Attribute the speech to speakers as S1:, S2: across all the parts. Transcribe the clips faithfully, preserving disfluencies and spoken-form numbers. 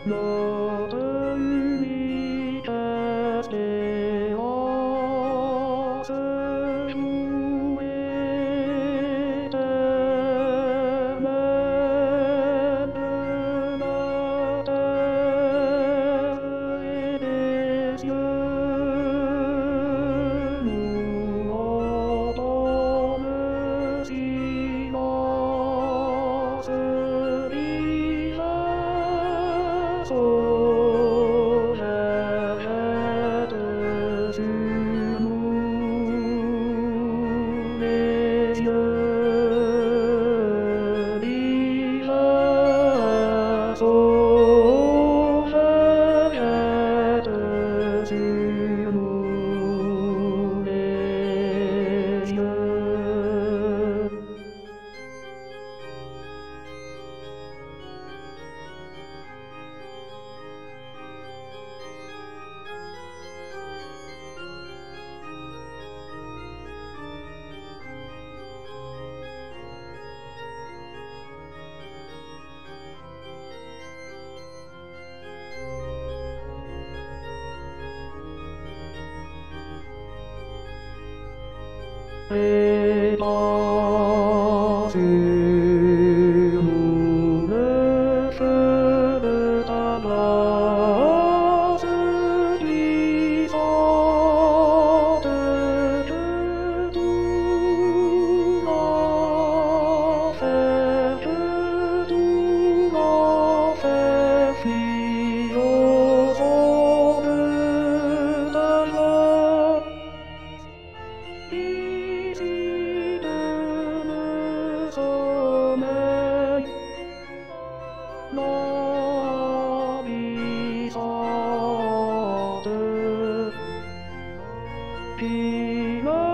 S1: Notre unique espérance jouée éternelle de la terre et des cieux, nous entendons le silence divin. Solaire jette sur nous les yeux divins. Solaire jette sur nous les yeux. Répand sur nous le feu de ta grâce puissante, que tout l'enfer, que tout l'enfer fuit au son de ta voix. Ici de me sommeil, languissante, puis me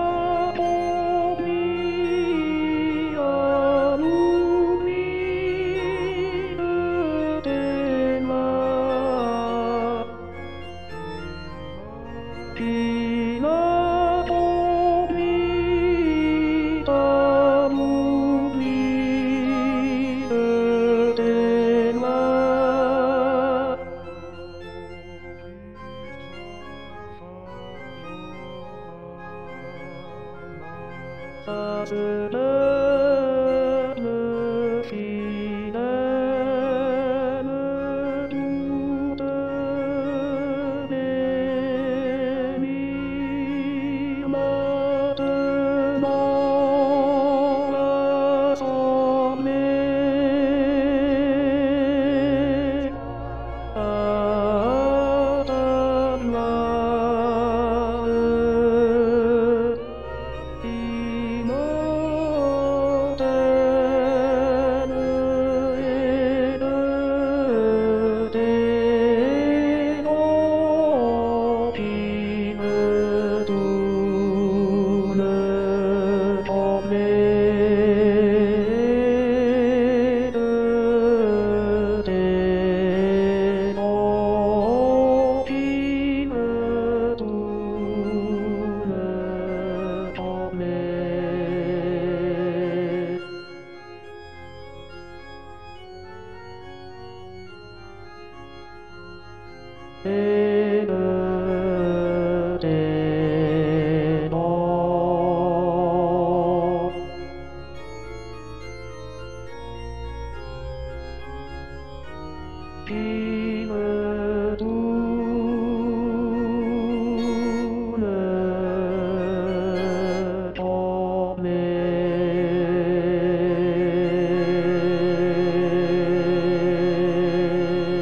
S1: conduit à l'oubli de tes mains, puis me conduit à l'oubli de tes mains. Ça se